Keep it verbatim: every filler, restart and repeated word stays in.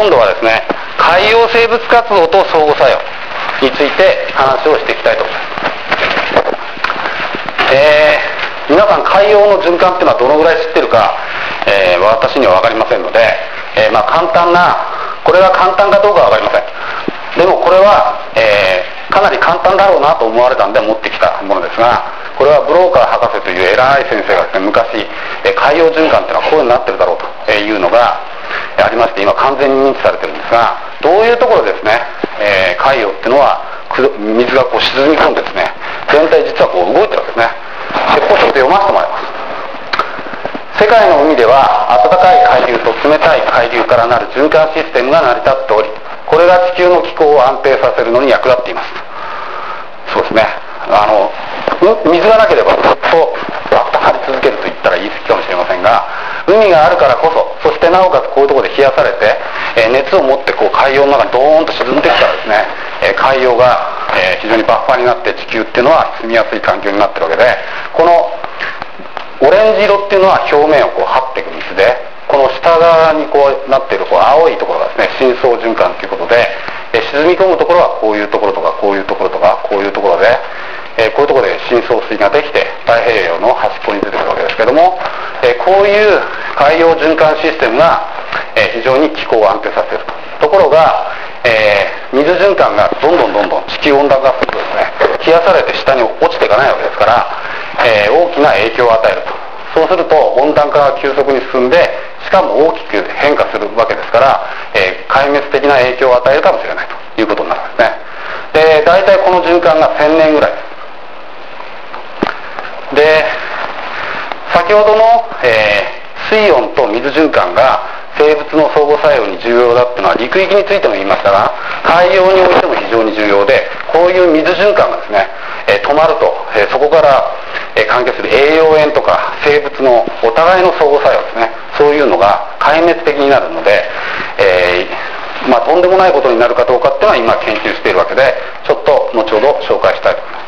今度はですね、海洋生物活動と相互作用について話をしていきたいと思います。えー、皆さん海洋の循環っていうのはどのぐらい知ってるか、えー、私には分かりませんので、えーまあ、簡単なこれが簡単かどうかは分かりません。でもこれは、えー、かなり簡単だろうなと思われたんで持ってきたものですが、これはブローカー博士という偉い先生がですね、昔、えー、海洋循環っていうのはこういうふうになってるだろうというのがありまして、今完全に認知されてるんですが、どういうところですね、えー、海洋っていうのは水がこう沈み込んでですね、全体実はこう動いてるわけですね。でここちょっと読ませてもらいます。世界の海では暖かい海流と冷たい海流からなる循環システムが成り立っており、これが地球の気候を安定させるのに役立っています。そうですね、あの水がなければずっと暖まり続けると言ったら言い過ぎかもしれませんが、海があるからこそ、そしてなおかつこういうところで冷やされて、えー、熱を持ってこう海洋の中にドーンと沈んできたらですね、えー、海洋が、えー、非常にバッファーになって地球っていうのは住みやすい環境になってるわけで、このオレンジ色っていうのは表面をこう張っていく水で、この下側にこうなっているこう青いところがですね、深層循環ということで、え沈み込むところはこういうところとかこういうところとかこういうところで、えこういうところで深層水ができて太平洋の端っこに出てくるわけですけども、えこういう海洋循環システムが、え非常に気候を安定させると。ところが、えー、水循環がどんどんどんどん地球温暖化するとですね、冷やされて下に落ちていかないわけですから、えー、大きな影響を与えると。そうすると温暖化が急速に進んで、しかも大きく変化するわけですから、えー、壊滅的な影響を与えるかもしれないということになるんですね。で、大体この循環がせんねんぐらいで、先ほどの、えー、水温と水循環が生物の相互作用に重要だっていうのは陸域についても言いましたが、海洋においても非常に重要で、こういう水循環がですね、えー、止まると、えー、そこから、えー、関係する栄養塩とか生物のお互いの相互作用ですね、そういうのが壊滅的になるので、えーまあ、とんでもないことになるかどうかっていうのは今研究しているわけで、ちょっと後ほど紹介したいと思います。